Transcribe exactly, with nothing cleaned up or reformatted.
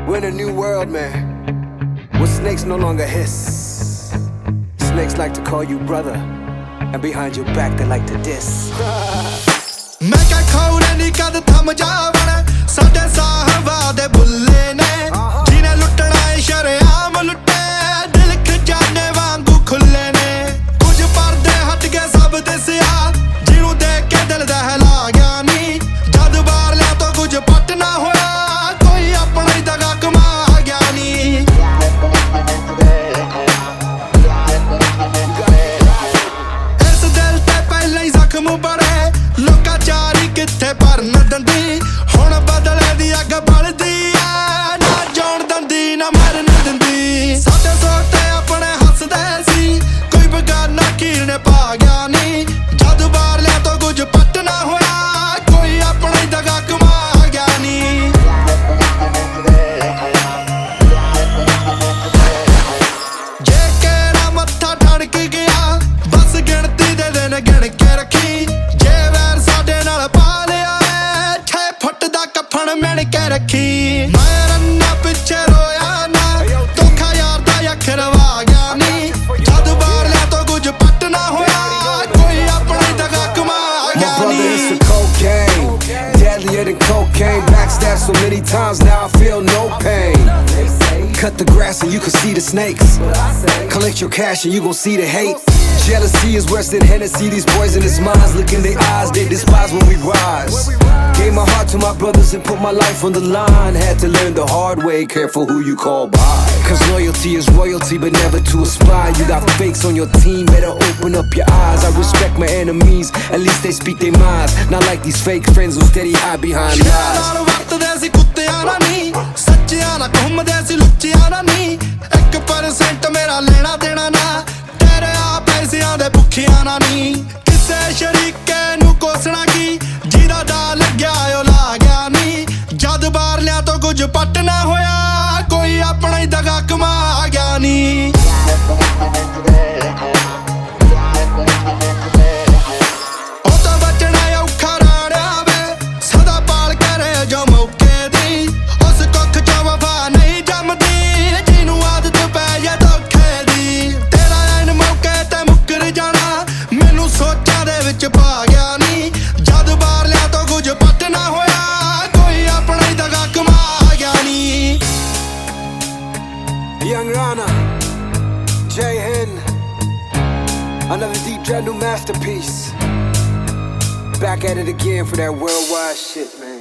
We're in a new world, man, where snakes no longer hiss. Snakes like to call you brother, and behind your back they like to diss. मैं क्या खाऊं नहीं कद थम जावना साडे साहबा दे बुल्ले ने जिन्हें लुटना है शरेआम लुटे दिल खजाने वांगू खुले ने कुछ पर्दे हट गए सब दिसिया जिन्हों देख के दिल दहला गया नी जद बार लिया तो कुछ पट ना होया कोई अपना ही दगा कमा गया नी इस दिल ते पहले ही जख्म बड़े लोकाचारी किथे भरन दंदी हुण बदले दी अग बलदी ऐ ना जान दंदी ना मरन दंदी साडे सोते अपने हसदे सी कोई बगाना कीने पा गया नी जद बार लिया तो कुछ पट ना होया कोई अपना ही दगा कमा गया नी जे केड़ा मत्था ठणक गया बस गिणती दे दिन गिण के रखी रखी मैं रन्ना पिछे रोया ना धोखा यार दा अखरवा गया नी जद बार लिया तो कुछ पट ना होया कोई अपनी दगा कमा गया नी My brother, it's the cocaine, deadlier than cocaine. Backstab so many times now I feel no pain. Cut the grass and you can see the snakes. Collect your cash and you gon' see the hate. Jealousy is worse than Hennessy. These poisonous minds look in their eyes, they despise when we rise. Gave my heart to my brothers and put my life on the line. Had to learn the hard way, careful who you call by. Cause loyalty is royalty, but never to a spy. You got fakes on your team, better open up your eyes. I respect my enemies, at least they speak their minds. Not like these fake friends who steady hide behind lies. एक percent मेरा लेना देना ना तेरे आ पैसियां दे भुखियां ना नी किसे शरीके नू कोसना की जीदा डा लग्या ओ ला गया नी जद बार लिया तो कुछ पट ना होया कोई अपना ही दगा कमा गया नी ओ तो बचना औखा राणा वे सदा पाल करे जो मौके दी उस कुख चो वफा नहीं जमदी जिन्हों आदत पै जा धोखे दी तेरा ऐन मौके ते मुकर जाना मैनू सोचा दे विच पा गया नी जद बार लिया तो कुछ पट ना होया कोई अपना ही दगा कमा गया नी Young Rana, Jai Hind, another deep dread new masterpiece. Back at it again for that worldwide shit, man.